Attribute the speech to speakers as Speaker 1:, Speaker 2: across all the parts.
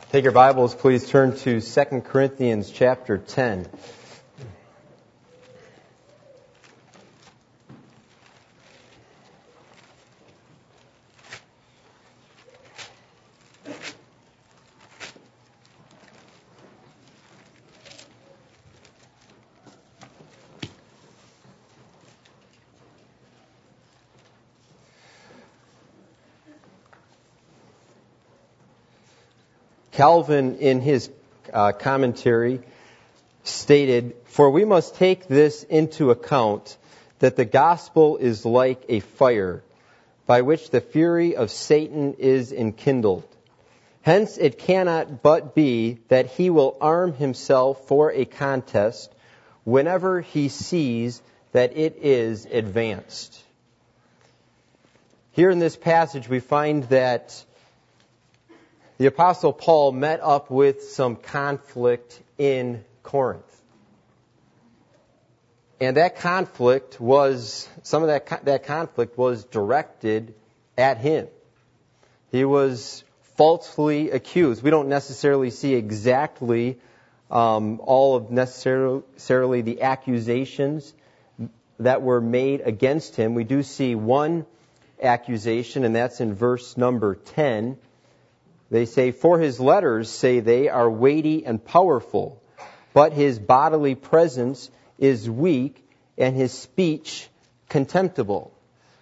Speaker 1: Take your Bibles, please turn to 2 Corinthians chapter 10. Calvin, in his commentary, stated, "For we must take this into account, that the gospel is like a fire, by which the fury of Satan is enkindled. Hence it cannot but be that he will arm himself for a contest whenever he sees that it is advanced." Here in this passage we find that the Apostle Paul met up with some conflict in Corinth. And that conflict was, some of that conflict was directed at him. He was falsely accused. We don't necessarily see exactly all of necessarily the accusations that were made against him. We do see one accusation, and that's in verse number 10. They say, "For his letters, say they, are weighty and powerful, but his bodily presence is weak and his speech contemptible."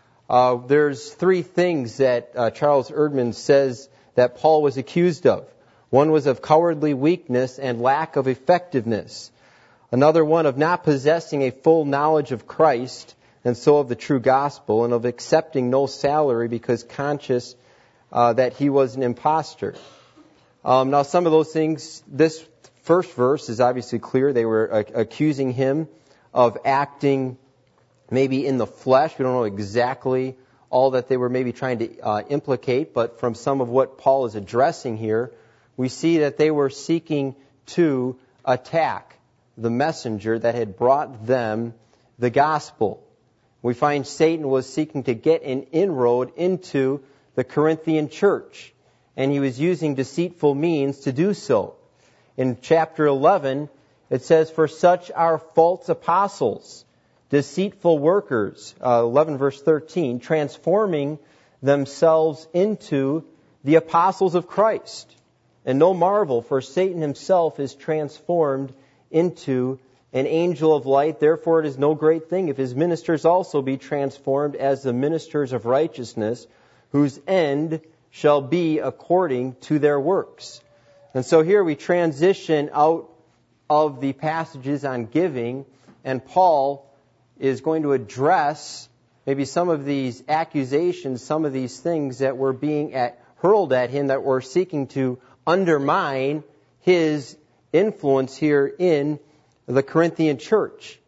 Speaker 1: There's three things that Charles Erdman says that Paul was accused of. One was of cowardly weakness and lack of effectiveness. Another one of not possessing a full knowledge of Christ and so of the true gospel, and of accepting no salary because conscious that he was an imposter. Now, some of those things, this first verse is obviously clear. They were accusing him of acting maybe in the flesh. We don't know exactly all that they were maybe trying to implicate, but from some of what Paul is addressing here, we see that they were seeking to attack the messenger that had brought them the gospel. We find Satan was seeking to get an inroad into the Corinthian church, and he was using deceitful means to do so. In chapter 11, it says, "For such are false apostles, deceitful workers," 11 verse 13, "transforming themselves into the apostles of Christ. And no marvel, for Satan himself is transformed into an angel of light. Therefore it is no great thing if his ministers also be transformed as the ministers of righteousness, whose end shall be according to their works." And so here we transition out of the passages on giving, and Paul is going to address maybe some of these accusations, some of these things that were being hurled at him, that were seeking to undermine his influence here in the Corinthian church.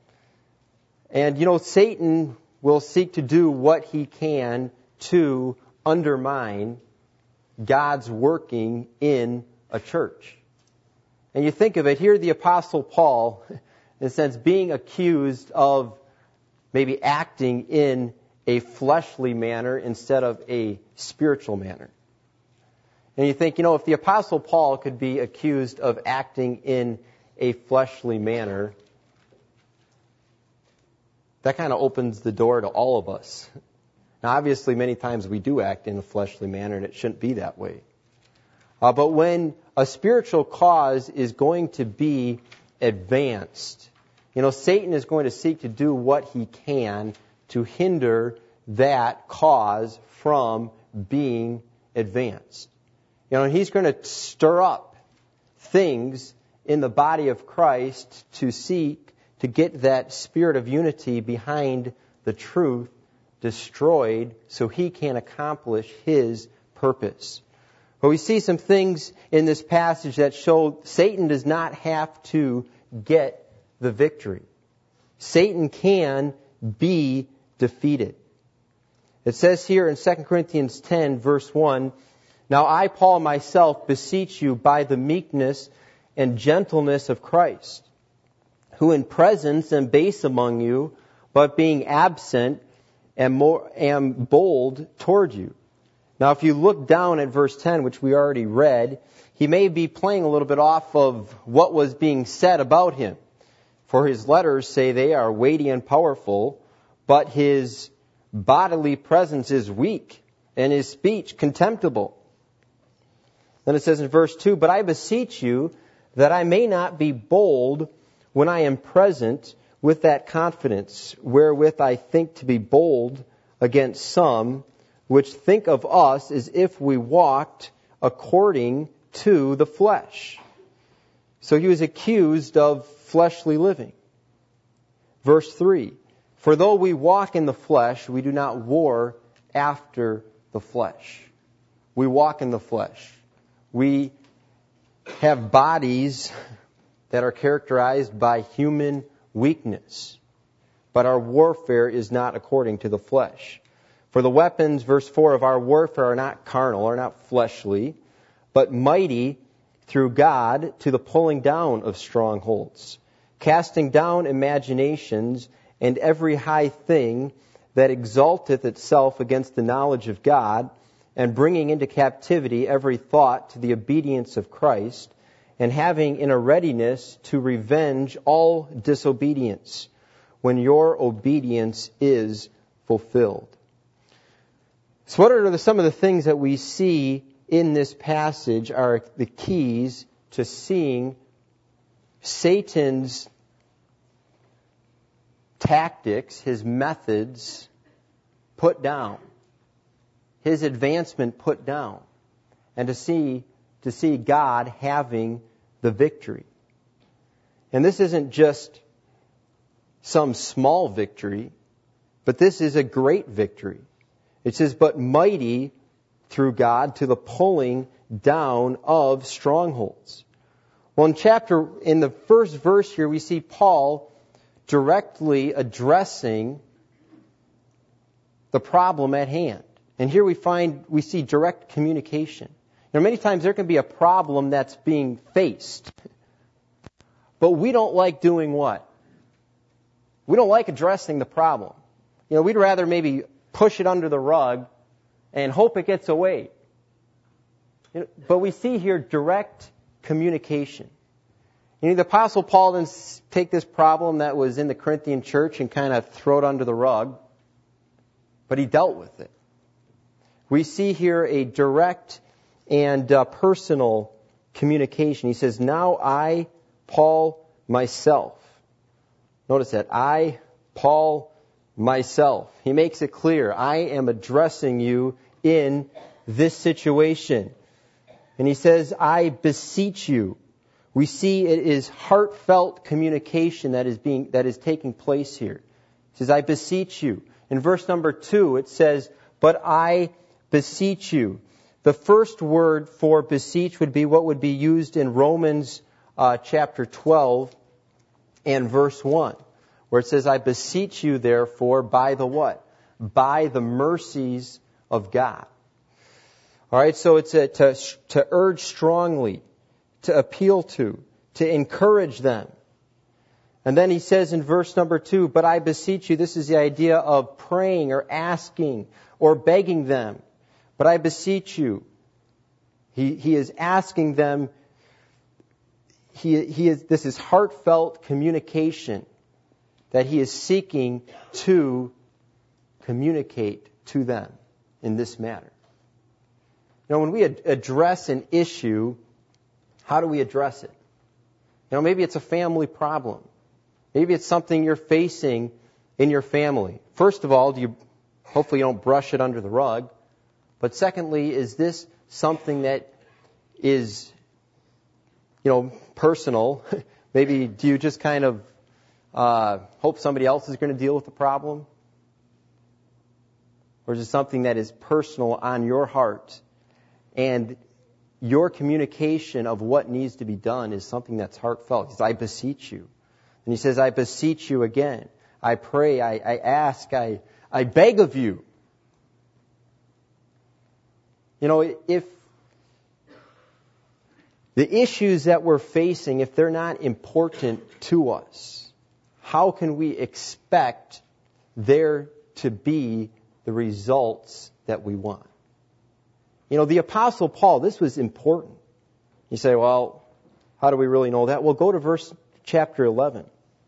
Speaker 1: And Satan will seek to do what he can to undermine God's working in a church. And you think of it, here the Apostle Paul, in a sense, being accused of maybe acting in a fleshly manner instead of a spiritual manner. And you think, if the Apostle Paul could be accused of acting in a fleshly manner, that kind of opens the door to all of us. Now, obviously, many times we do act in a fleshly manner, and it shouldn't be that way. But when a spiritual cause is going to be advanced, Satan is going to seek to do what he can to hinder that cause from being advanced. He's going to stir up things in the body of Christ to seek to get that spirit of unity behind the truth destroyed so he can accomplish his purpose. But we see some things in this passage that show Satan does not have to get the victory. Satan can be defeated. It says here in 2 Corinthians 10, verse 1, "Now I, Paul, myself, beseech you by the meekness and gentleness of Christ, who in presence am base among you, but being absent am bold toward you. Now, if you look down at verse 10, which we already read, he may be playing a little bit off of what was being said about him. For his letters say they are weighty and powerful, but his bodily presence is weak, and his speech contemptible. Then it says in verse 2, but I beseech you that I may not be bold when I am present with that confidence wherewith I think to be bold against some which think of us as if we walked according to the flesh. So he was accused of fleshly living. Verse 3, for though we walk in the flesh, we do not war after the flesh. We walk in the flesh. We have bodies that are characterized by human weakness. But our warfare is not according to the flesh. For the weapons, verse 4, of our warfare are not carnal, are not fleshly, but mighty through God to the pulling down of strongholds, casting down imaginations and every high thing that exalteth itself against the knowledge of God, and bringing into captivity every thought to the obedience of Christ, and having in a readiness to revenge all disobedience when your obedience is fulfilled. So what are some of the things that we see in this passage are the keys to seeing Satan's tactics, his methods put down, his advancement put down, and to see God having the victory. And this isn't just some small victory, but this is a great victory. It says, but mighty through God to the pulling down of strongholds. Well, in the first verse here, we see Paul directly addressing the problem at hand. And here we see direct communication. Many times there can be a problem that's being faced, but we don't like doing what? We don't like addressing the problem. We'd rather maybe push it under the rug and hope it gets away. But we see here direct communication. The Apostle Paul didn't take this problem that was in the Corinthian church and kind of throw it under the rug, but he dealt with it. We see here a direct and personal communication. He says, now I, Paul, myself. Notice that. I, Paul, myself. He makes it clear. I am addressing you in this situation. And he says, I beseech you. We see it is heartfelt communication that is taking place here. He says, I beseech you. In verse number 2, it says, but I beseech you. The first word for beseech would be what would be used in Romans chapter 12 and verse 1, where it says, I beseech you, therefore, by the what? By the mercies of God. All right, so it's to urge strongly, to appeal to encourage them. And then he says in verse number 2, but I beseech you, this is the idea of praying or asking or begging them. But I beseech you. He is asking them, this is heartfelt communication that he is seeking to communicate to them in this matter. When we address an issue, how do we address it? Maybe it's a family problem. Maybe it's something you're facing in your family. First of all, hopefully you don't brush it under the rug. But secondly, is this something that is, personal? Maybe do you just kind of hope somebody else is going to deal with the problem? Or is it something that is personal on your heart? And your communication of what needs to be done is something that's heartfelt. He says, I beseech you. And he says, I beseech you again. I pray, I ask, I beg of you. If the issues that we're facing, if they're not important to us, how can we expect there to be the results that we want? The Apostle Paul, this was important. You say, well, how do we really know that? Well, go to chapter 11.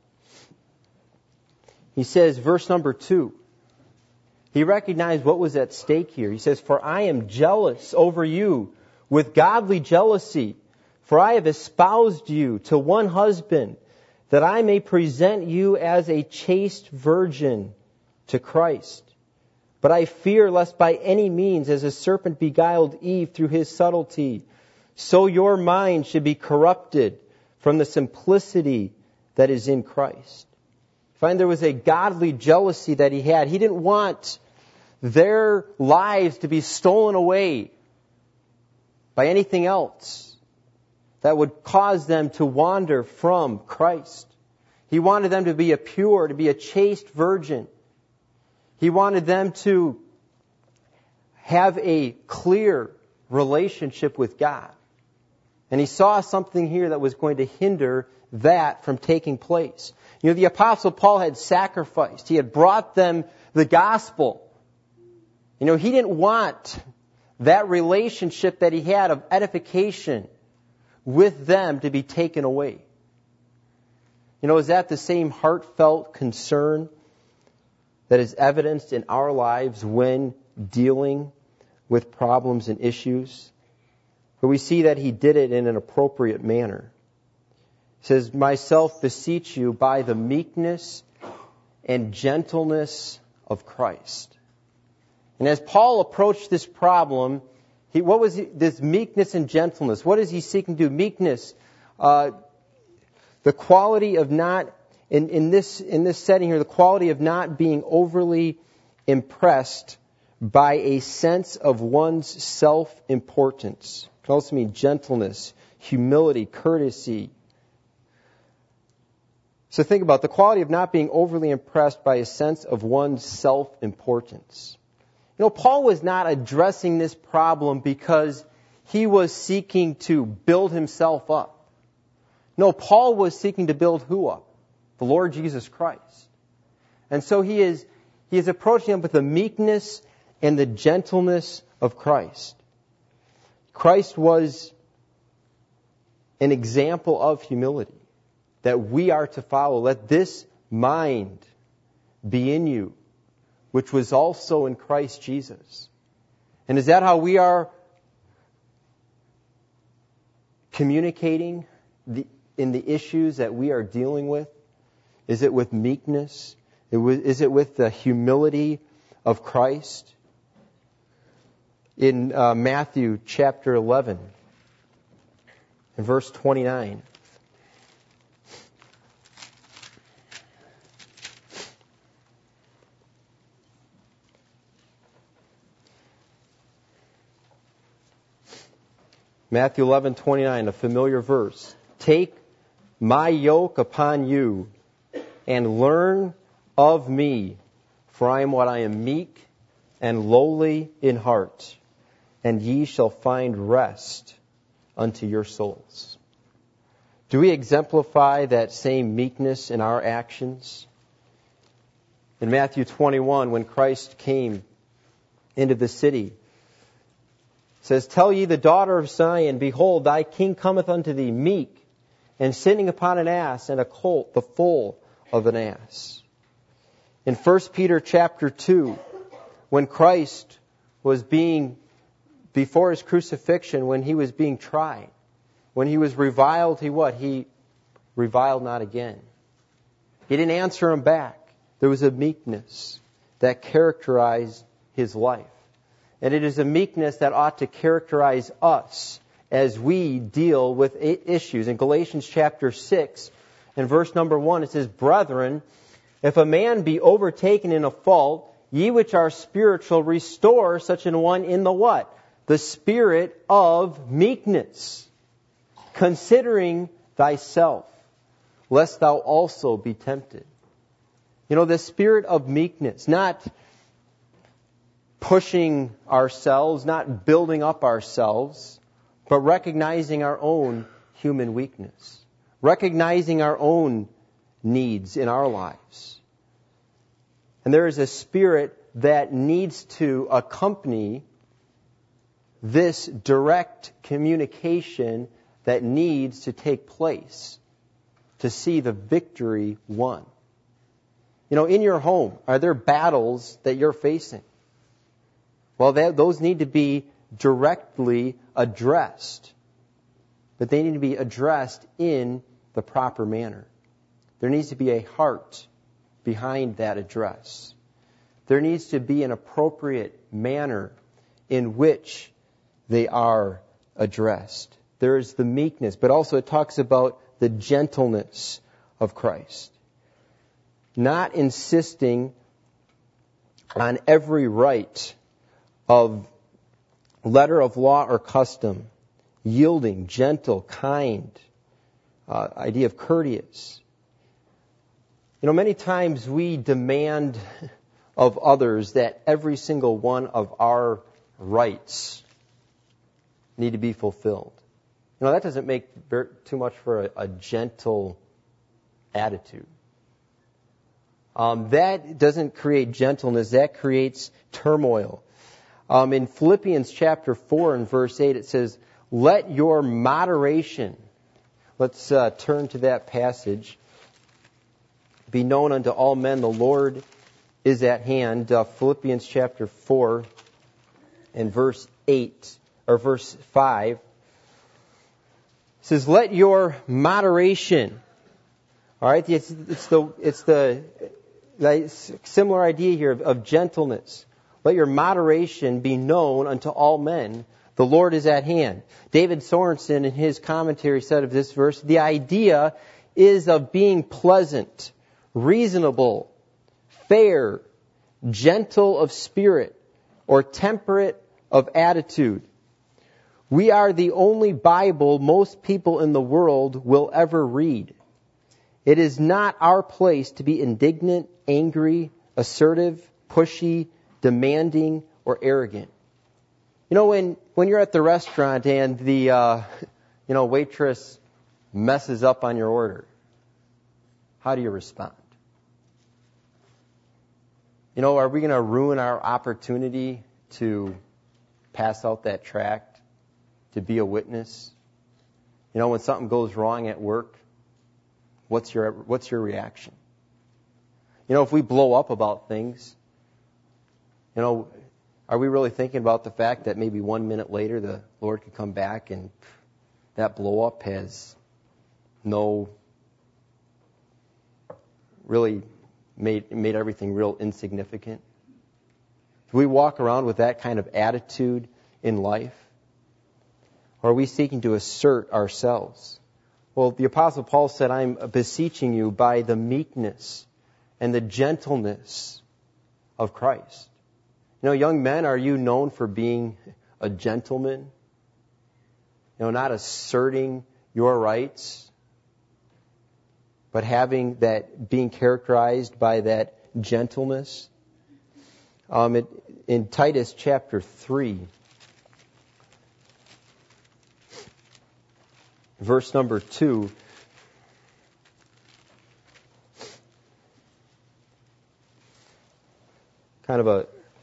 Speaker 1: He says, verse number 2. He recognized what was at stake here. He says, "For I am jealous over you with godly jealousy, for I have espoused you to one husband, that I may present you as a chaste virgin to Christ. But I fear lest by any means, as a serpent beguiled Eve through his subtlety, so your mind should be corrupted from the simplicity that is in Christ." Find there was a godly jealousy that he had. He didn't want their lives to be stolen away by anything else that would cause them to wander from Christ. He wanted them to be to be a chaste virgin. He wanted them to have a clear relationship with God. And he saw something here that was going to hinder that from taking place. The Apostle Paul had sacrificed. He had brought them the gospel. He didn't want that relationship that he had of edification with them to be taken away. Is that the same heartfelt concern that is evidenced in our lives when dealing with problems and issues? But we see that he did it in an appropriate manner. He says, "Myself beseech you by the meekness and gentleness of Christ." And as Paul approached this problem, what was this meekness and gentleness? What is he seeking to do? Meekness, the quality of not, in this setting here, the quality of not being overly impressed by a sense of one's self-importance. It can also mean gentleness, humility, courtesy. So think about the quality of not being overly impressed by a sense of one's self-importance. Paul was not addressing this problem because he was seeking to build himself up. No, Paul was seeking to build who up? The Lord Jesus Christ. And so he is approaching him with the meekness and the gentleness of Christ. Christ was an example of humility that we are to follow. Let this mind be in you, which was also in Christ Jesus. And is that how we are communicating in the issues that we are dealing with? Is it with meekness? Is it with the humility of Christ? In Matthew chapter 11, in verse 29. Matthew 11:29, a familiar verse. "Take my yoke upon you and learn of me, for I am meek and lowly in heart, and ye shall find rest unto your souls." Do we exemplify that same meekness in our actions? In Matthew 21, when Christ came into the city, it says, "Tell ye the daughter of Zion, behold, thy king cometh unto thee meek, and sitting upon an ass, and a colt, the foal of an ass." In 1 Peter chapter 2, when Christ was before his crucifixion, when he was being tried, when he was reviled, he reviled not again. He didn't answer him back. There was a meekness that characterized his life. And it is a meekness that ought to characterize us as we deal with issues. In Galatians chapter 6, in verse number 1, it says, "Brethren, if a man be overtaken in a fault, ye which are spiritual, restore such an one in the" what? "The spirit of meekness, considering thyself, lest thou also be tempted." The spirit of meekness, not pushing ourselves, not building up ourselves, but recognizing our own human weakness, recognizing our own needs in our lives. And there is a spirit that needs to accompany this direct communication that needs to take place to see the victory won. In your home, are there battles that you're facing? Well, those need to be directly addressed, but they need to be addressed in the proper manner. There needs to be a heart behind that address. There needs to be an appropriate manner in which they are addressed. There is the meekness, but also it talks about the gentleness of Christ. Not insisting on every right of letter of law or custom, yielding, gentle, kind, idea of courteous. Many times we demand of others that every single one of our rights need to be fulfilled. That doesn't make too much for a gentle attitude. That doesn't create gentleness. That creates turmoil. In Philippians chapter 4 and verse 8, it says, let your moderation, let's turn to that passage, be known unto all men, the Lord is at hand. Philippians chapter 4 and verse 8, or verse 5, says, let your moderation, all right, it's the similar idea here of gentleness. Let your moderation be known unto all men. The Lord is at hand. David Sorensen, in his commentary, said of this verse, the idea is of being pleasant, reasonable, fair, gentle of spirit, or temperate of attitude. We are the only Bible most people in the world will ever read. It is not our place to be indignant, angry, assertive, pushy, demanding, or arrogant. When you're at the restaurant and the waitress messes up on your order, how do you respond? Are we going to ruin our opportunity to pass out that tract, to be a witness? When something goes wrong at work, what's your reaction? If we blow up about things, are we really thinking about the fact that maybe 1 minute later the Lord could come back and that blow up has really made everything real insignificant? Do we walk around with that kind of attitude in life? Or are we seeking to assert ourselves? Well, the Apostle Paul said, I'm beseeching you by the meekness and the gentleness of Christ. Young men, are you known for being a gentleman? Not asserting your rights, but being characterized by that gentleness. In Titus chapter 3, verse number 2, kind of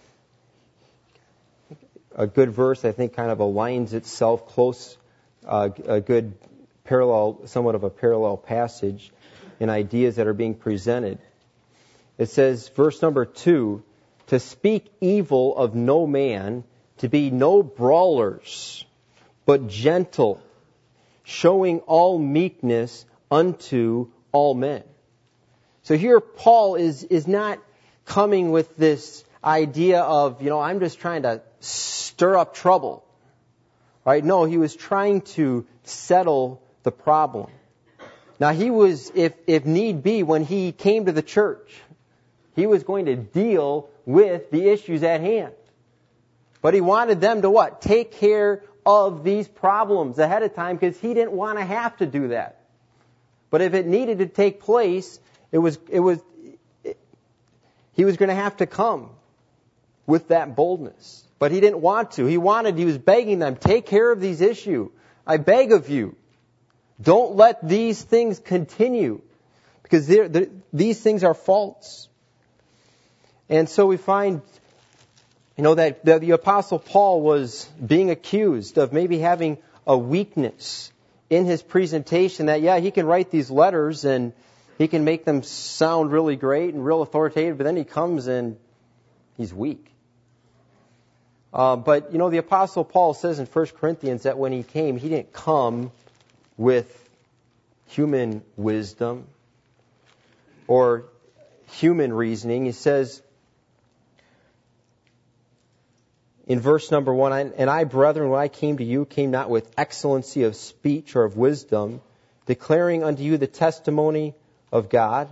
Speaker 1: a good verse, I think, kind of aligns itself close, a good parallel, somewhat of a parallel passage in ideas that are being presented. It says, verse number 2, to speak evil of no man, to be no brawlers, but gentle, showing all meekness unto all men. So here Paul is not coming with this idea of, I'm just trying to stir up trouble. Right? No, he was trying to settle the problem. Now he was, if need be, when he came to the church, he was going to deal with the issues at hand. But he wanted them to what? Take care of these problems ahead of time, because he didn't want to have to do that. But if it needed to take place, he was going to have to come with that boldness. But he didn't want to. He was begging them, take care of these issues. I beg of you, don't let these things continue, because these things are false. And so we find that the Apostle Paul was being accused of maybe having a weakness in his presentation, that, yeah, he can write these letters and he can make them sound really great and real authoritative, but then he comes and he's weak. But the Apostle Paul says in 1 Corinthians that when he came, he didn't come with human wisdom or human reasoning. He says in verse number 1, and I, brethren, when I came to you, came not with excellency of speech or of wisdom, declaring unto you the testimony of God.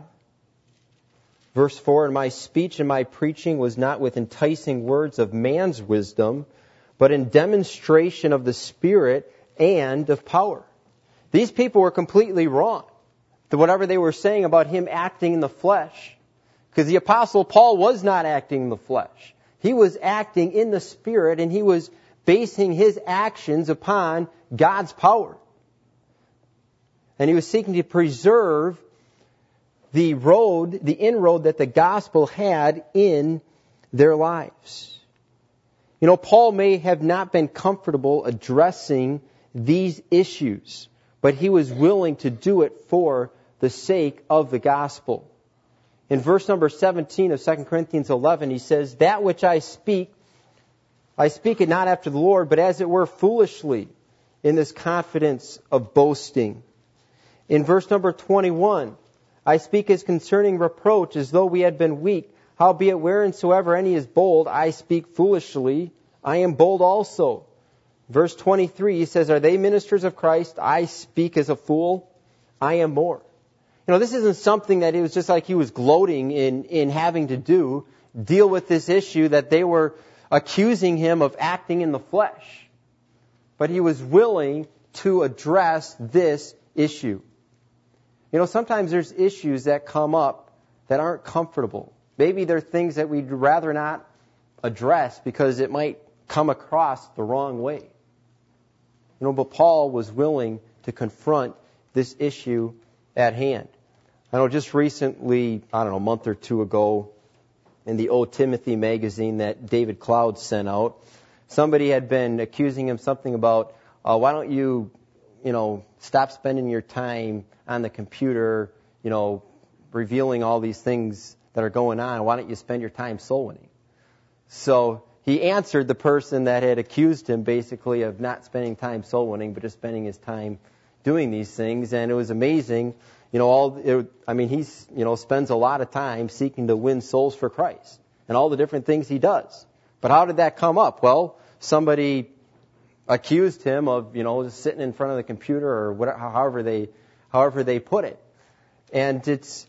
Speaker 1: Verse 4, and my speech and my preaching was not with enticing words of man's wisdom, but in demonstration of the Spirit and of power. These people were completely wrong to whatever they were saying about him acting in the flesh. Because the Apostle Paul was not acting in the flesh. He was acting in the Spirit, and he was basing his actions upon God's power. And he was seeking to preserve the inroad that the gospel had in their lives. Paul may have not been comfortable addressing these issues, but he was willing to do it for the sake of the gospel. In verse number 17 of 2 Corinthians 11, he says, that which I speak it not after the Lord, but as it were foolishly, in this confidence of boasting. In verse number 21, I speak as concerning reproach, as though we had been weak. Howbeit whereinsoever any is bold, I speak foolishly. I am bold also. Verse 23, he says, are they ministers of Christ? I speak as a fool. I am more. This isn't something that it was just like he was gloating in having to deal with this issue that they were accusing him of acting in the flesh. But he was willing to address this issue. Sometimes there's issues that come up that aren't comfortable. Maybe they're things that we'd rather not address because it might come across the wrong way. But Paul was willing to confront this issue at hand. I know just recently, a month or two ago, in the O Timothy magazine that David Cloud sent out, somebody had been accusing him something about, why don't you, stop spending your time on the computer, revealing all these things that are going on. Why don't you spend your time soul winning? So he answered the person that had accused him basically of not spending time soul winning, but just spending his time doing these things. And it was amazing. He spends a lot of time seeking to win souls for Christ and all the different things he does. But how did that come up? Well, somebody accused him of, just sitting in front of the computer or whatever, however they put it. And it's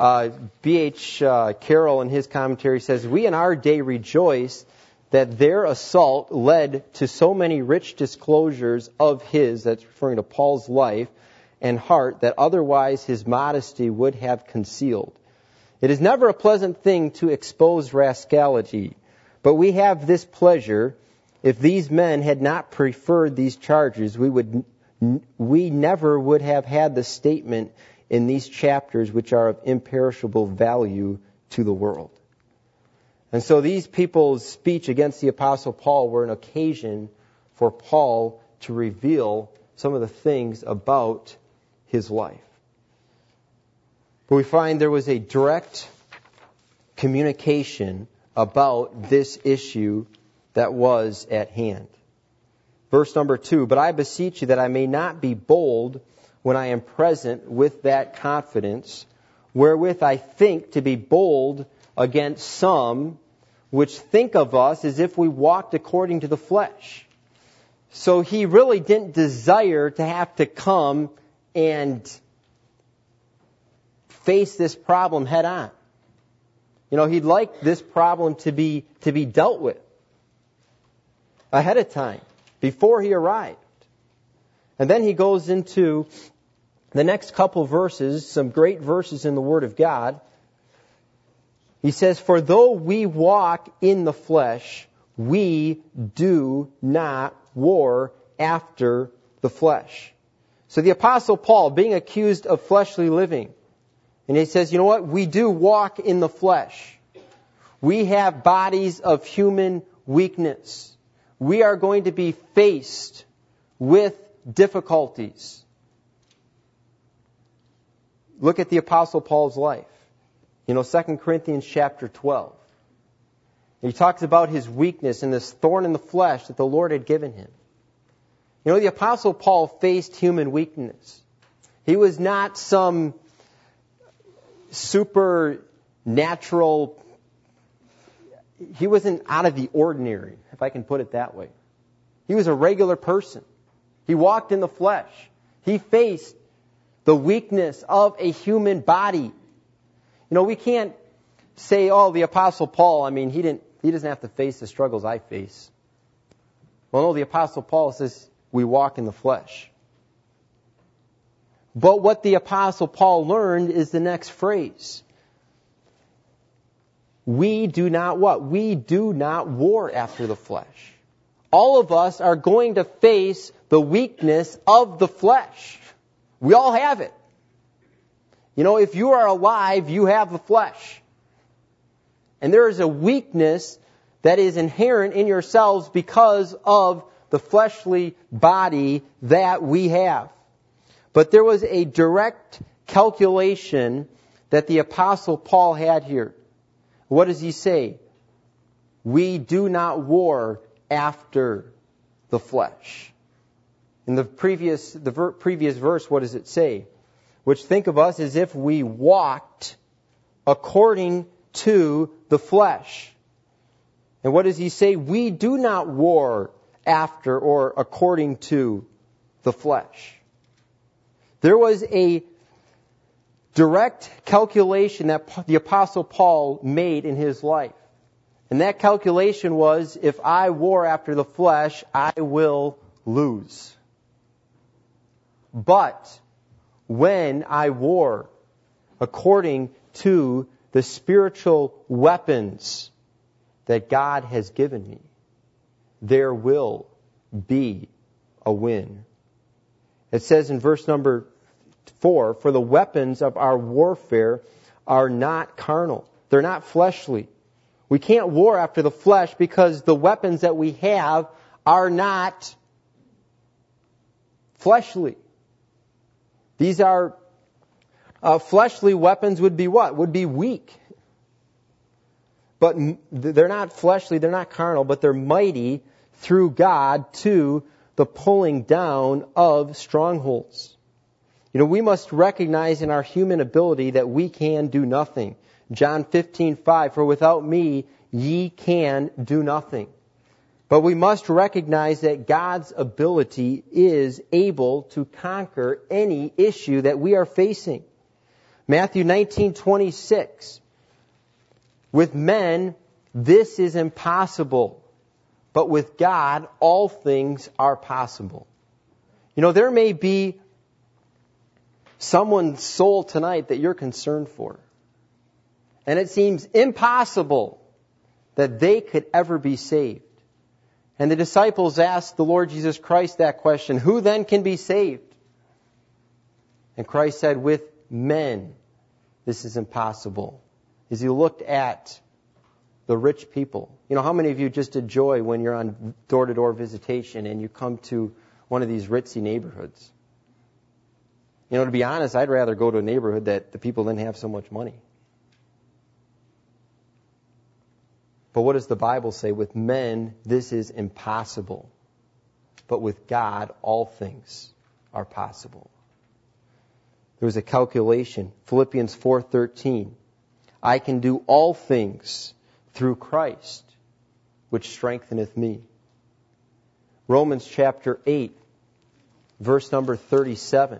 Speaker 1: B.H. Carroll in his commentary says, we in our day rejoice that their assault led to so many rich disclosures of his, that's referring to Paul's life and heart, that otherwise his modesty would have concealed. It is never a pleasant thing to expose rascality, but we have this pleasure. If these men had not preferred these charges, we never would have had the statement in these chapters which are of imperishable value to the world. And so these people's speech against the Apostle Paul were an occasion for Paul to reveal some of the things about his life. But we find there was a direct communication about this issue that was at hand. Verse number 2, but I beseech you that I may not be bold when I am present with that confidence, wherewith I think to be bold against some which think of us as if we walked according to the flesh. So he really didn't desire to have to come and face this problem head on. He'd like this problem to be dealt with ahead of time, before he arrived. And then he goes into the next couple verses, some great verses in the Word of God. He says, for though we walk in the flesh, we do not war after the flesh. So the Apostle Paul, being accused of fleshly living, and he says, we do walk in the flesh. We have bodies of human weakness. We are going to be faced with difficulties. Look at the Apostle Paul's life. 2 Corinthians chapter 12. He talks about his weakness and this thorn in the flesh that the Lord had given him. The Apostle Paul faced human weakness. He was not some supernatural, he wasn't out of the ordinary, if I can put it that way. He was a regular person. He walked in the flesh. He faced the weakness of a human body. We can't say, the Apostle Paul, he doesn't have to face the struggles I face. Well, no, the Apostle Paul says we walk in the flesh. But what the Apostle Paul learned is the next phrase. We do not what? We do not war after the flesh. All of us are going to face the weakness of the flesh. We all have it. If you are alive, you have the flesh. And there is a weakness that is inherent in yourselves because of the fleshly body that we have. But there was a direct calculation that the Apostle Paul had here. What does he say? We do not war after the flesh. In the previous verse, what does it say? Which think of us as if we walked according to the flesh. And what does he say? We do not war after or according to the flesh. There was a direct calculation that the Apostle Paul made in his life. And that calculation was, if I war after the flesh, I will lose. But when I war according to the spiritual weapons that God has given me, there will be a win. It says in verse number 4, for the weapons of our warfare are not carnal. They're not fleshly. We can't war after the flesh because the weapons that we have are not fleshly. These are fleshly weapons would be what? Would be weak. But they're not fleshly, they're not carnal, but they're mighty through God to the pulling down of strongholds. We must recognize in our human ability that we can do nothing. John 15:5, for without me ye can do nothing. But we must recognize that God's ability is able to conquer any issue that we are facing. Matthew 19:26, with men this is impossible, but with God all things are possible. There may be someone's soul tonight that you're concerned for. And it seems impossible that they could ever be saved. And the disciples asked the Lord Jesus Christ that question, who then can be saved? And Christ said, with men, this is impossible. As he looked at the rich people. How many of you just enjoy when you're on door-to-door visitation and you come to one of these ritzy neighborhoods? To be honest, I'd rather go to a neighborhood that the people didn't have so much money. But what does the Bible say? With men, this is impossible. But with God, all things are possible. There was a calculation. Philippians 4:13. I can do all things through Christ, which strengtheneth me. Romans chapter 8, verse number 37.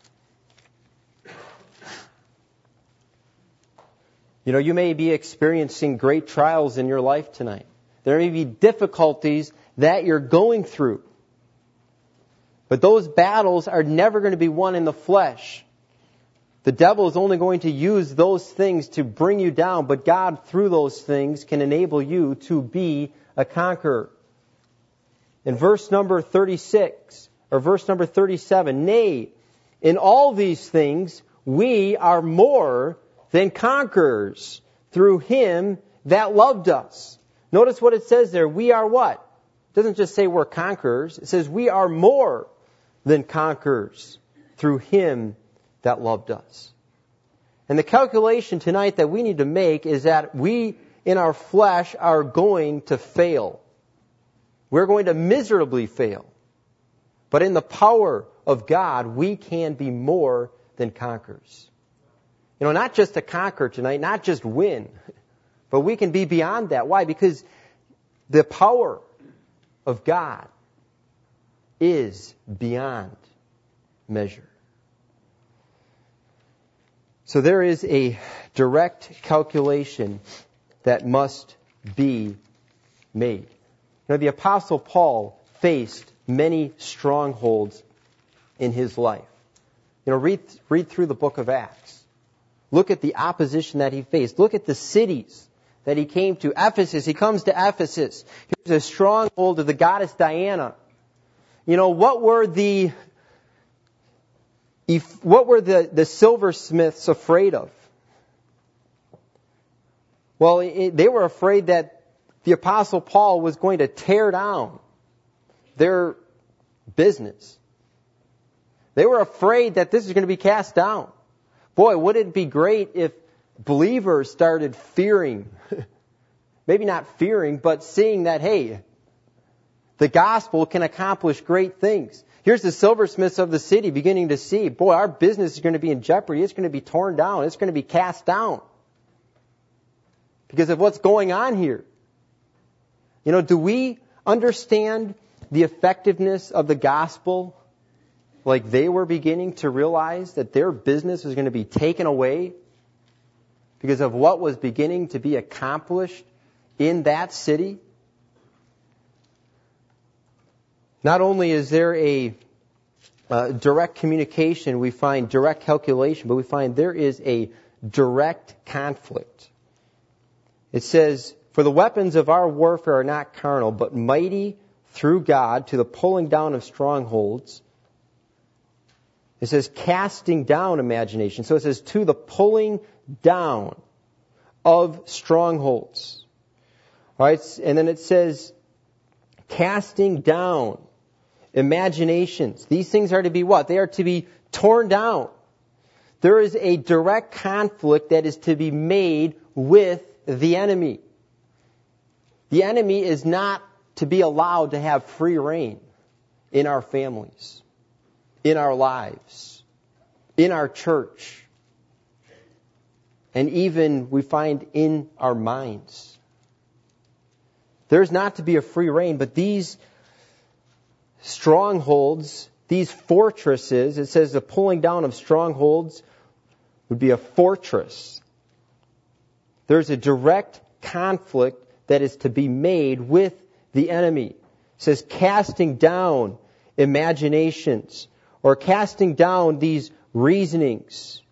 Speaker 1: You may be experiencing great trials in your life tonight. There may be difficulties that you're going through. But those battles are never going to be won in the flesh. The devil is only going to use those things to bring you down, but God, through those things, can enable you to be a conqueror. In verse number 36, or verse number 37, nay, in all these things we are more than conquerors through him that loved us. Notice what it says there. We are what? It doesn't just say we're conquerors. It says we are more than conquerors through Him that loved us. And the calculation tonight that we need to make is that we in our flesh are going to fail. We're going to miserably fail. But in the power of God, we can be more than conquerors. Not just to conquer tonight, not just win, but we can be beyond that. Why? Because the power of God is beyond measure. So there is a direct calculation that must be made. The Apostle Paul faced many strongholds in his life. Read through the book of Acts. Look at the opposition that he faced. Look at the cities that he came to. Ephesus, he comes to Ephesus. Here's a stronghold of the goddess Diana. What were the silversmiths afraid of? Well, they were afraid that the Apostle Paul was going to tear down their business. They were afraid that this is going to be cast down. Boy, wouldn't it be great if believers started fearing, maybe not fearing, but seeing that, hey, the gospel can accomplish great things. Here's the silversmiths of the city beginning to see, boy, our business is going to be in jeopardy. It's going to be torn down. It's going to be cast down because of what's going on here. Do we understand the effectiveness of the gospel like they were beginning to realize that their business was going to be taken away because of what was beginning to be accomplished in that city? Not only is there a direct communication, we find direct calculation, but we find there is a direct conflict. It says, "For the weapons of our warfare are not carnal, but mighty through God to the pulling down of strongholds." It says casting down imagination. So it says to the pulling down of strongholds. All right, and then it says casting down imaginations. These things are to be what? They are to be torn down. There is a direct conflict that is to be made with the enemy. The enemy is not to be allowed to have free reign in our families, in our lives, in our church, and even we find in our minds. There's not to be a free reign, but these strongholds, these fortresses, it says the pulling down of strongholds would be a fortress. There's a direct conflict that is to be made with the enemy. It says casting down imaginations or casting down these reasonings.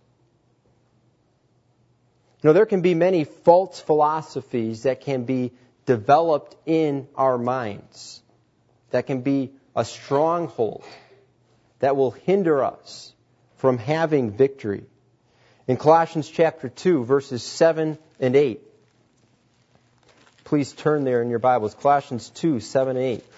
Speaker 1: There can be many false philosophies that can be developed in our minds. That can be a stronghold that will hinder us from having victory. In Colossians chapter 2, verses 7 and 8. Please turn there in your Bibles. Colossians 2, 7 and 8.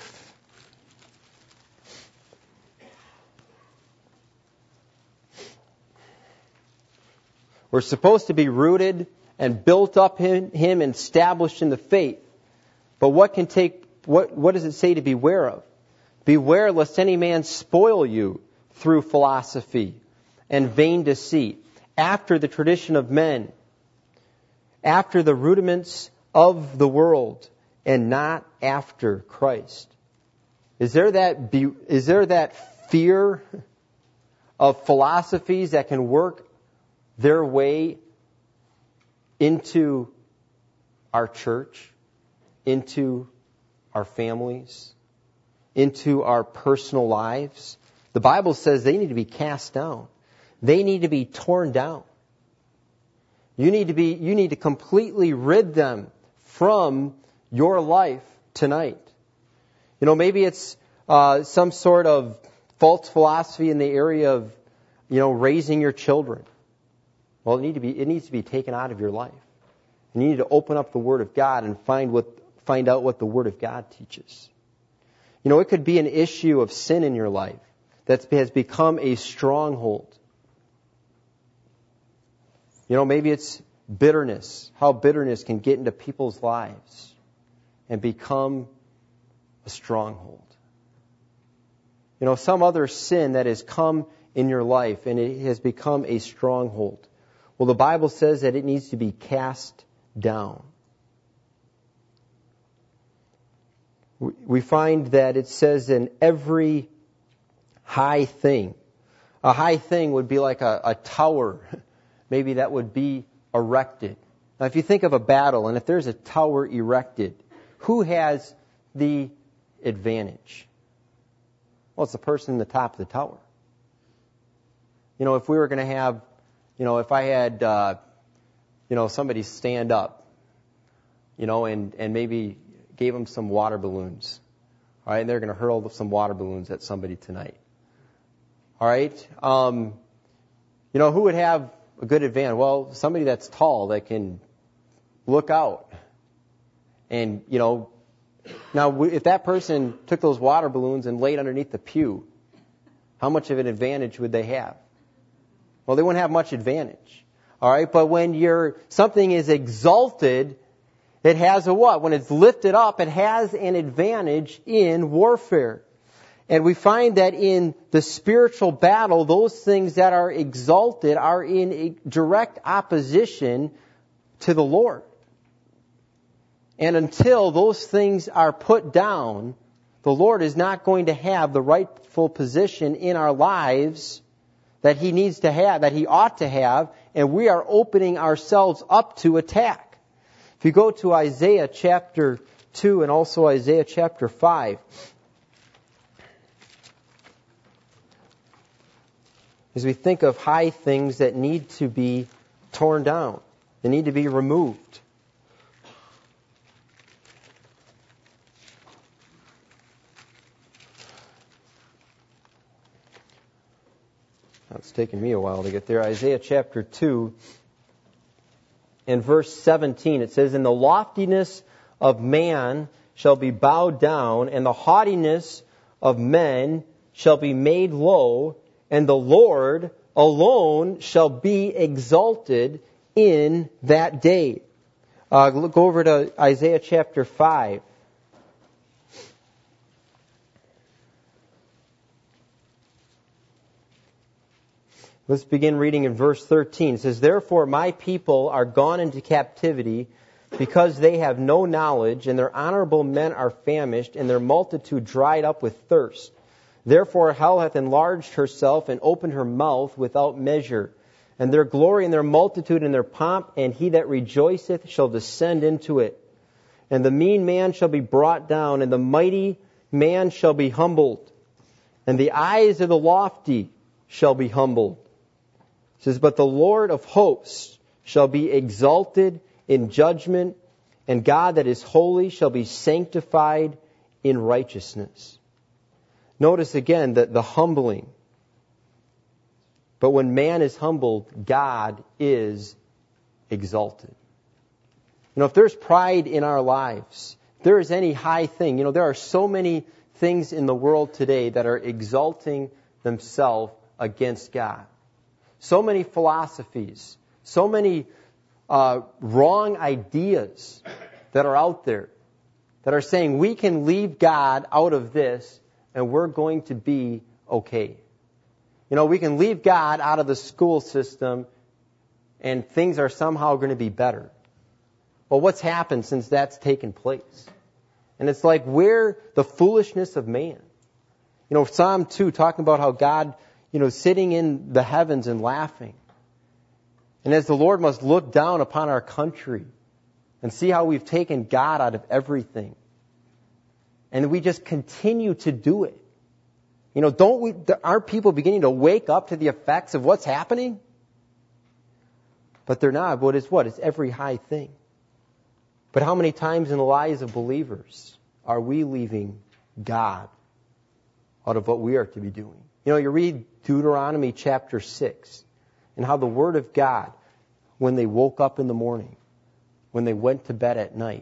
Speaker 1: We're supposed to be rooted and built up in Him and established in the faith. But what does it say to beware of? Beware lest any man spoil you through philosophy and vain deceit, after the tradition of men, after the rudiments of the world, and not after Christ. Is there that fear of philosophies that can work their way into our church, into our families, into our personal lives? The Bible says they need to be cast down. They need to be torn down. You need to completely rid them from your life tonight. Maybe it's some sort of false philosophy in the area of, raising your children. Well, it needs to be taken out of your life. You need to open up the Word of God and find what find out what the Word of God teaches. It could be an issue of sin in your life that has become a stronghold. Maybe it's bitterness, how bitterness can get into people's lives and become a stronghold. Some other sin that has come in your life and it has become a stronghold. Well, the Bible says that it needs to be cast down. We find that it says in every high thing. A high thing would be like a tower, maybe that would be erected. Now, if you think of a battle, and if there's a tower erected, who has the advantage? Well, it's the person in the top of the tower. If we were going to have, if I had, somebody stand up, and maybe gave them some water balloons. All right, and they're going to hurl some water balloons at somebody tonight. All right, who would have a good advantage? Well, somebody that's tall that can look out. And, now if that person took those water balloons and laid underneath the pew, how much of an advantage would they have? Well, they wouldn't have much advantage. All right, but when something is exalted, it has a what? When it's lifted up, it has an advantage in warfare. And we find that in the spiritual battle, those things that are exalted are in a direct opposition to the Lord. And until those things are put down, the Lord is not going to have the rightful position in our lives that He needs to have, that He ought to have, and we are opening ourselves up to attack. If you go to Isaiah chapter 2 and also Isaiah chapter 5, as we think of high things that need to be torn down, they need to be removed. It's taken me a while to get there. Isaiah chapter 2 and verse 17, it says, "And the loftiness of man shall be bowed down, and the haughtiness of men shall be made low, and the Lord alone shall be exalted in that day." Look over to Isaiah chapter 5. Let's begin reading in verse 13. It says, "Therefore my people are gone into captivity, because they have no knowledge, and their honorable men are famished, and their multitude dried up with thirst. Therefore hell hath enlarged herself, and opened her mouth without measure. And their glory and their multitude and their pomp, and he that rejoiceth shall descend into it. And the mean man shall be brought down, and the mighty man shall be humbled. And the eyes of the lofty shall be humbled." It says, "But the Lord of hosts shall be exalted in judgment, and God that is holy shall be sanctified in righteousness." Notice again that the humbling. But when man is humbled, God is exalted. If there's pride in our lives, if there is any high thing, there are so many things in the world today that are exalting themselves against God. So many philosophies, so many wrong ideas that are out there that are saying we can leave God out of this and we're going to be okay. We can leave God out of the school system and things are somehow going to be better. Well, what's happened since that's taken place? And it's like where the foolishness of man. Psalm 2 talking about how God, sitting in the heavens and laughing. And as the Lord must look down upon our country and see how we've taken God out of everything. And we just continue to do it. Aren't people beginning to wake up to the effects of what's happening? But they're not. But it's every high thing. But how many times in the lives of believers are we leaving God out of what we are to be doing? You read Deuteronomy chapter 6 and how the Word of God, when they woke up in the morning, when they went to bed at night,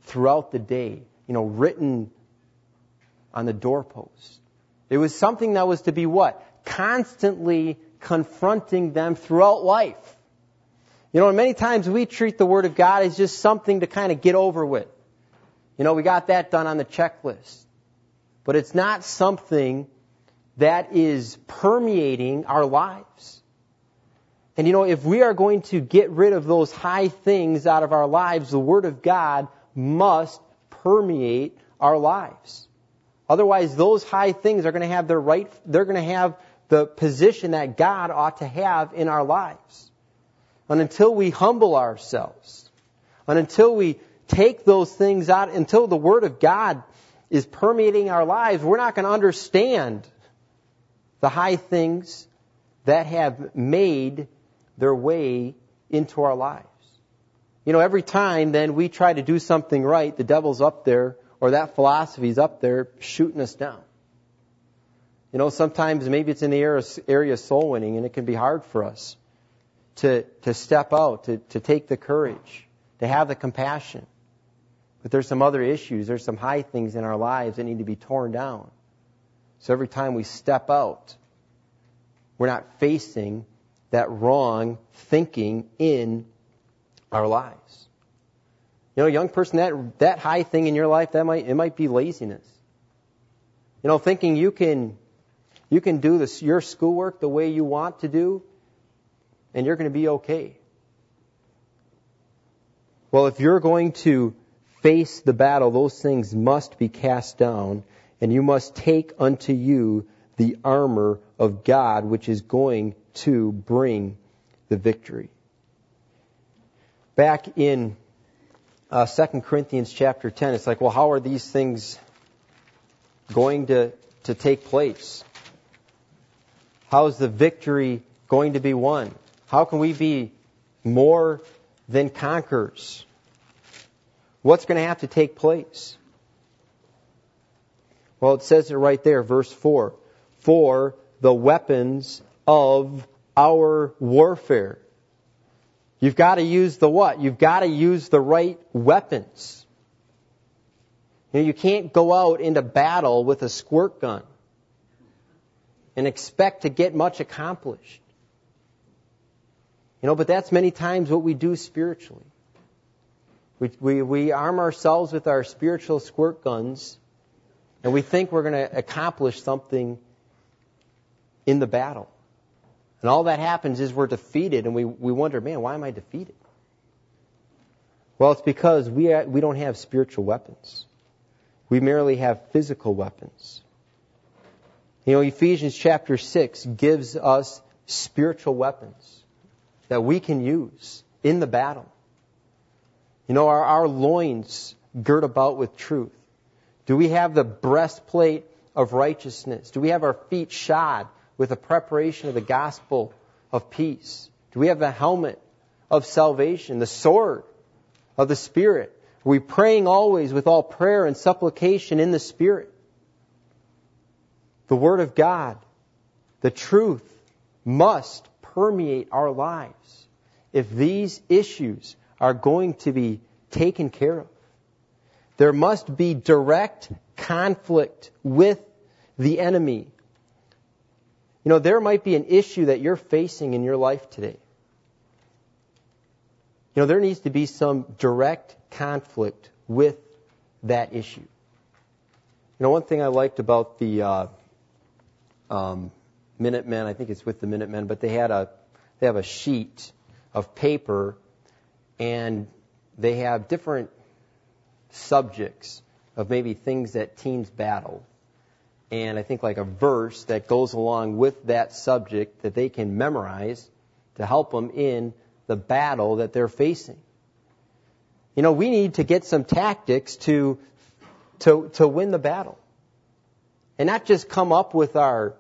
Speaker 1: throughout the day, written on the doorpost. It was something that was to be what? Constantly confronting them throughout life. And many times we treat the Word of God as just something to kind of get over with. We got that done on the checklist. But it's not something that is permeating our lives. And if we are going to get rid of those high things out of our lives, the Word of God must permeate our lives. Otherwise, those high things are going to have they're going to have the position that God ought to have in our lives. And until we humble ourselves, and until we take those things out, until the Word of God is permeating our lives, we're not going to understand the high things that have made their way into our lives. Every time then we try to do something right, the devil's up there, or that philosophy's up there shooting us down. Sometimes maybe it's in the area of soul winning, and it can be hard for us to step out, to take the courage, to have the compassion. But there's some other issues, there's some high things in our lives that need to be torn down. So every time we step out, we're not facing that wrong thinking in our lives. Young person, that high thing in your life, it might be laziness. Thinking you can do your schoolwork the way you want to do, and you're going to be okay. Well, if you're going to face the battle, those things must be cast down, and you must take unto you the armor of God, which is going to bring the victory. Back in 2 Corinthians chapter 10, it's like, well, how are these things going to take place? How is the victory going to be won? How can we be more than conquerors? What's going to have to take place? Well, it says it right there, verse 4. For the weapons of our warfare. You've got to use the what? You've got to use the right weapons. You can't go out into battle with a squirt gun and expect to get much accomplished. But that's many times what we do spiritually. We arm ourselves with our spiritual squirt guns, and we think we're going to accomplish something in the battle. And all that happens is we're defeated, and we wonder, man, why am I defeated? Well, it's because we don't have spiritual weapons. We merely have physical weapons. Ephesians chapter 6 gives us spiritual weapons that we can use in the battle. Our loins girt about with truth. Do we have the breastplate of righteousness? Do we have our feet shod with the preparation of the gospel of peace? Do we have the helmet of salvation, the sword of the Spirit? Are we praying always with all prayer and supplication in the Spirit? The Word of God, the truth, must permeate our lives if these issues are going to be taken care of. There must be direct conflict with the enemy. There might be an issue that you're facing in your life today. There needs to be some direct conflict with that issue. One thing I liked about the Minutemen, I think it's with the Minutemen, but they have a sheet of paper, and they have different subjects of maybe things that teens battle. And I think like a verse that goes along with that subject that they can memorize to help them in the battle that they're facing. We need to get some tactics to win the battle. And not just come up with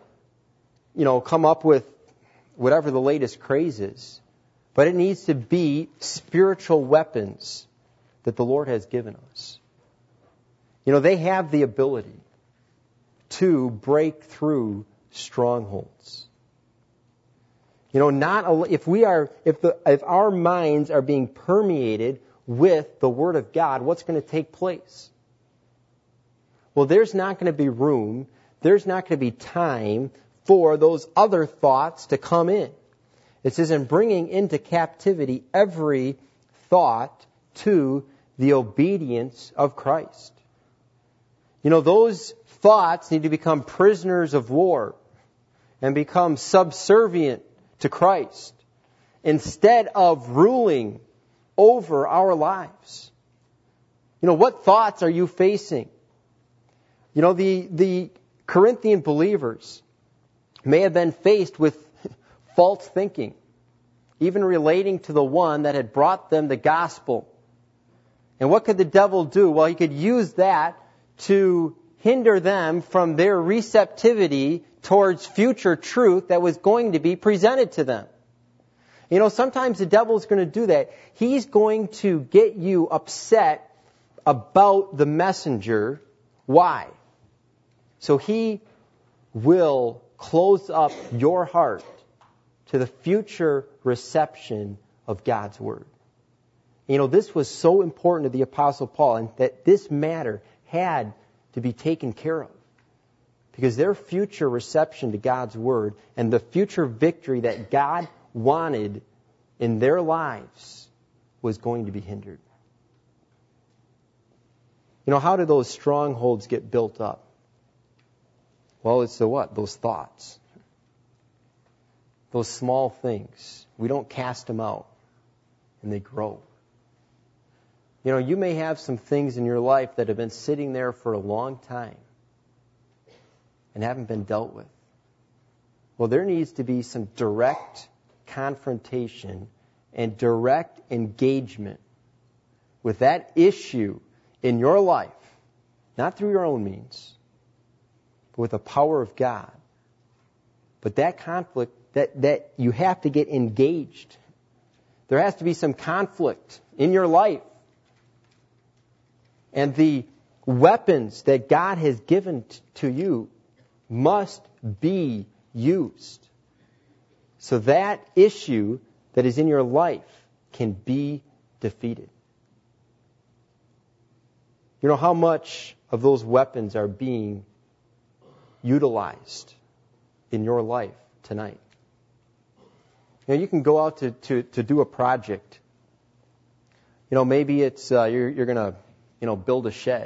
Speaker 1: whatever the latest craze is, but it needs to be spiritual weapons that the Lord has given us. They have the ability to break through strongholds. If our minds are being permeated with the Word of God, what's going to take place? Well, there's not going to be room, there's not going to be time for those other thoughts to come in. It says, in bringing into captivity every thought to the obedience of Christ. You know, those thoughts need to become prisoners of war and become subservient to Christ instead of ruling over our lives. You know, what thoughts are you facing? You know, the Corinthian believers may have been faced with false thinking, even relating to the one that had brought them the gospel. And what could the devil do? Well, he could use that to hinder them from their receptivity towards future truth that was going to be presented to them. You know, sometimes the devil's going to do that. He's going to get you upset about the messenger. Why? So he will close up your heart to the future reception of God's Word. You know, this was so important to the Apostle Paul, and that this matter had to be taken care of. Because their future reception to God's Word and the future victory that God wanted in their lives was going to be hindered. You know, how do those strongholds get built up? Well, it's the what? Those thoughts. Those small things. We don't cast them out, and they grow. You know, you may have some things in your life that have been sitting there for a long time and haven't been dealt with. Well, there needs to be some direct confrontation and direct engagement with that issue in your life, not through your own means, but with the power of God. But that conflict, that you have to get engaged. There has to be some conflict in your life. And the weapons that God has given to you must be used. So that issue that is in your life can be defeated. You know how much of those weapons are being utilized in your life tonight? You know, you can go out to do a project. You know, maybe it's you're going to build a shed.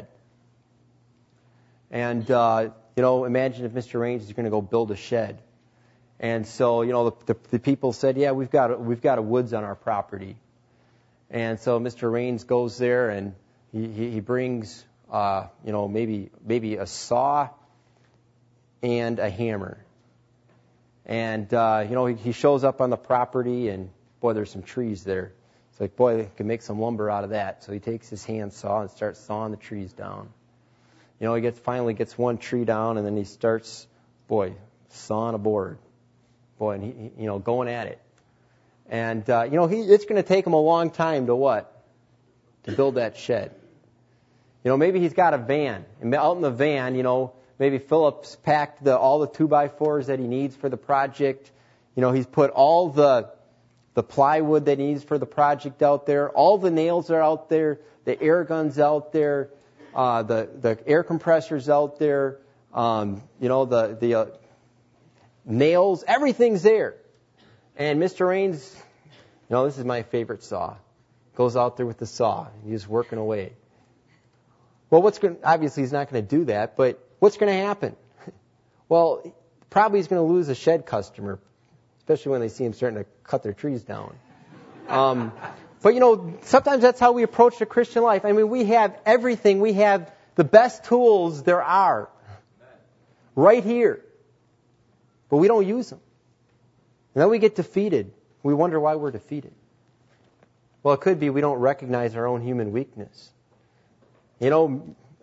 Speaker 1: And imagine if Mr. Raines is going to go build a shed. And so, the people said, yeah, we've got a woods on our property. And so Mr. Raines goes there and he brings maybe a saw and a hammer. And he shows up on the property, and boy, there's some trees there. It's like, boy, they can make some lumber out of that. So he takes his hand saw and starts sawing the trees down. He finally gets one tree down, and then he starts, sawing a board. And he going at it. And, it's going to take him a long time to what? To build that shed. Maybe he's got a van. And out in the van, maybe Philip's packed all the 2x4s that he needs for the project. He's put all the plywood that he needs for the project out there. All the nails are out there. The air gun's out there. The air compressor's out there. The nails. Everything's there. And Mr. Raines, this is my favorite saw. Goes out there with the saw. He's working away. Well, obviously he's not going to do that, but what's going to happen? Well, probably he's going to lose a shed customer, especially when they see him starting to cut their trees down. But sometimes that's how we approach the Christian life. I mean, we have everything. We have the best tools there are right here, but we don't use them. And then we get defeated. We wonder why we're defeated. Well, it could be we don't recognize our own human weakness. Maybe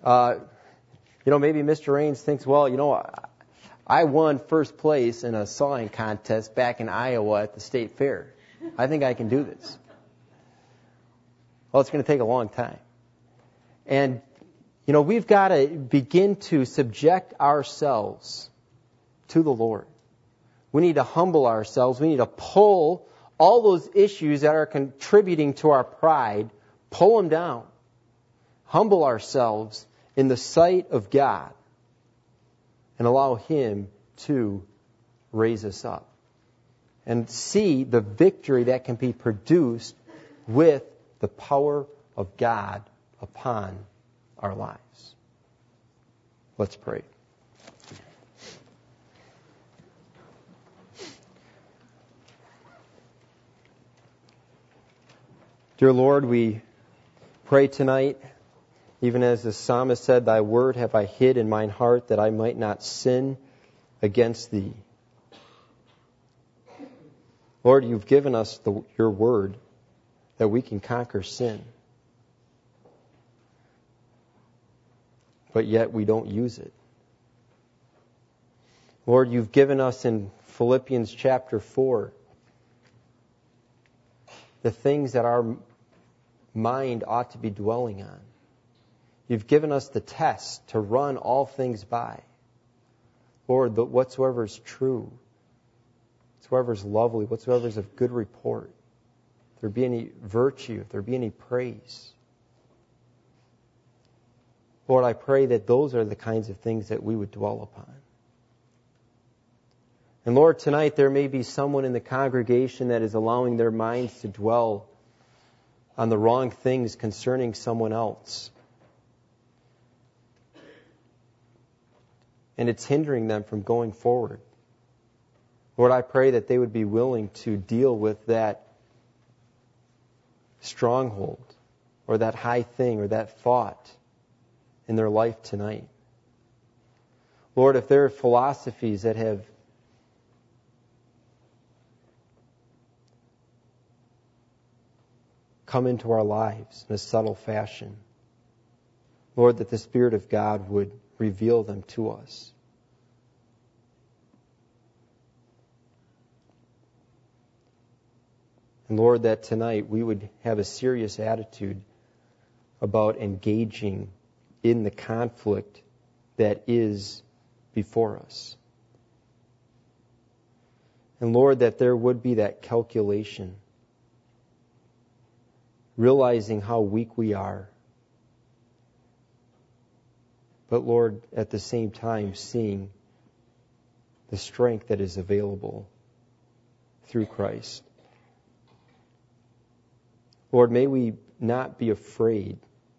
Speaker 1: Mr. Raines thinks, I won first place in a sawing contest back in Iowa at the state fair. I think I can do this. Well, it's going to take a long time. And, we've got to begin to subject ourselves to the Lord. We need to humble ourselves. We need to pull all those issues that are contributing to our pride, pull them down, humble ourselves in the sight of God, and allow Him to raise us up. And see the victory that can be produced with the power of God upon our lives. Let's pray. Dear Lord, we pray tonight, even as the psalmist said, Thy word have I hid in mine heart that I might not sin against Thee. Lord, You've given us Your word that we can conquer sin. But yet we don't use it. Lord, You've given us in Philippians chapter 4 the things that our mind ought to be dwelling on. You've given us the test to run all things by. Lord, whatsoever is true, whatsoever is lovely, whatsoever is of good report, if there be any virtue, if there be any praise. Lord, I pray that those are the kinds of things that we would dwell upon. And Lord, tonight there may be someone in the congregation that is allowing their minds to dwell on the wrong things concerning someone else. And it's hindering them from going forward. Lord, I pray that they would be willing to deal with that stronghold or that high thing or that thought in their life tonight. Lord, if there are philosophies that have come into our lives in a subtle fashion, Lord, that the Spirit of God would reveal them to us. And Lord, that tonight we would have a serious attitude about engaging in the conflict that is before us. And Lord, that there would be that calculation, realizing how weak we are, but Lord, at the same time, seeing the strength that is available through Christ. Lord, may we not be afraid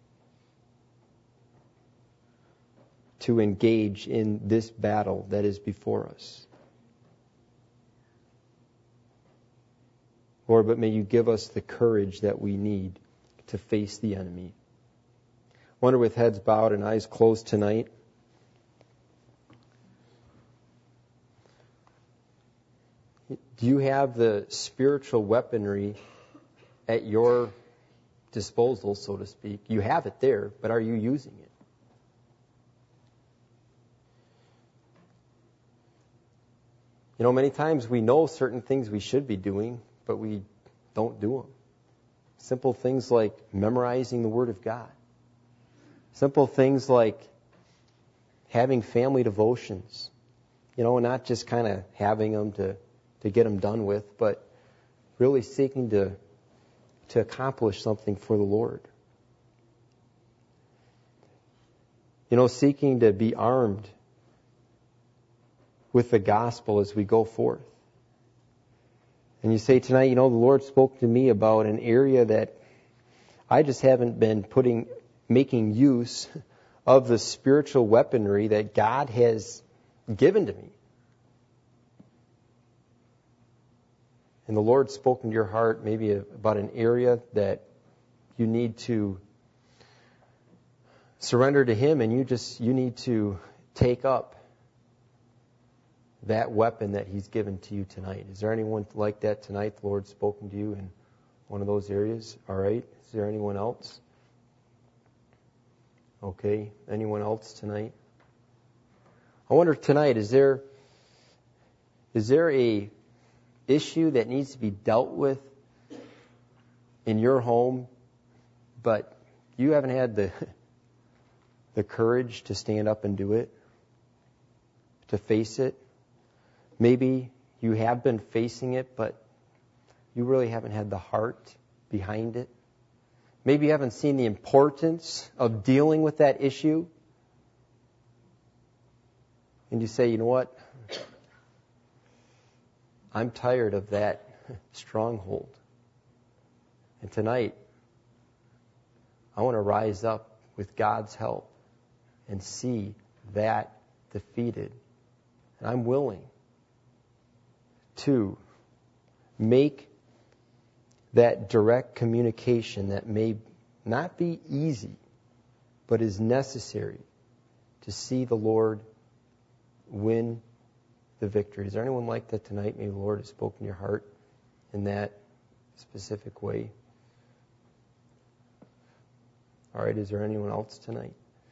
Speaker 1: to engage in this battle that is before us. Lord, but may You give us the courage that we need to face the enemy. I wonder, with heads bowed and eyes closed tonight, do you have the spiritual weaponry at your disposal, so to speak? You have it there, but are you using it? You know, many times we know certain things we should be doing, but we don't do them. Simple things like memorizing the Word of God. Simple things like having family devotions. You know, not just kind of having them to get them done with, but really seeking to accomplish something for the Lord. You know, seeking to be armed with the gospel as we go forth. And you say tonight, you know, the Lord spoke to me about an area that I just haven't been making use of the spiritual weaponry that God has given to me. And the Lord spoke into your heart maybe about an area that you need to surrender to Him, and you need to take up that weapon that He's given to you tonight. Is there anyone like that tonight? The Lord's spoken to you in one of those areas? All right. Is there anyone else? Okay. Anyone else tonight? I wonder tonight, is there a issue that needs to be dealt with in your home, but you haven't had the courage to stand up and do it, to face it? Maybe you have been facing it, but you really haven't had the heart behind it. Maybe you haven't seen the importance of dealing with that issue. And you say, you know what? I'm tired of that stronghold. And tonight, I want to rise up with God's help and see that defeated. And I'm willing to make that direct communication that may not be easy, but is necessary to see the Lord win the victory. Is there anyone like that tonight? Maybe the Lord has spoken to your heart in that specific way. All right, is there anyone else tonight?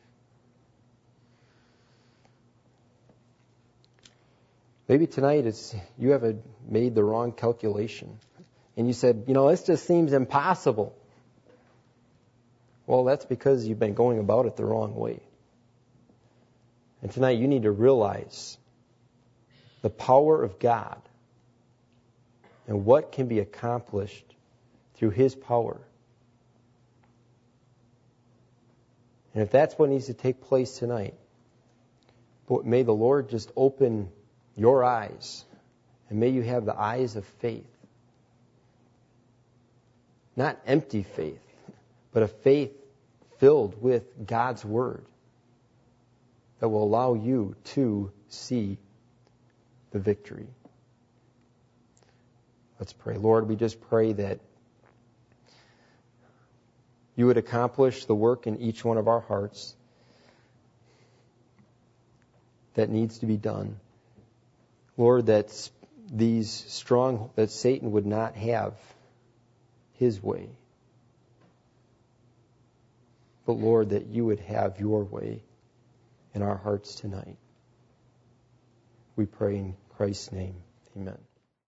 Speaker 1: Maybe tonight you have made the wrong calculation. And you said, this just seems impossible. Well, that's because you've been going about it the wrong way. And tonight you need to realize the power of God and what can be accomplished through His power. And if that's what needs to take place tonight, may the Lord just open your eyes, and may you have the eyes of faith. Not empty faith, but a faith filled with God's Word that will allow you to see the victory. Let's pray. Lord, we just pray that you would accomplish the work in each one of our hearts that needs to be done. Lord, that Satan would not have his way. But Lord, that you would have your way in our hearts tonight. We pray in Christ's name. Amen.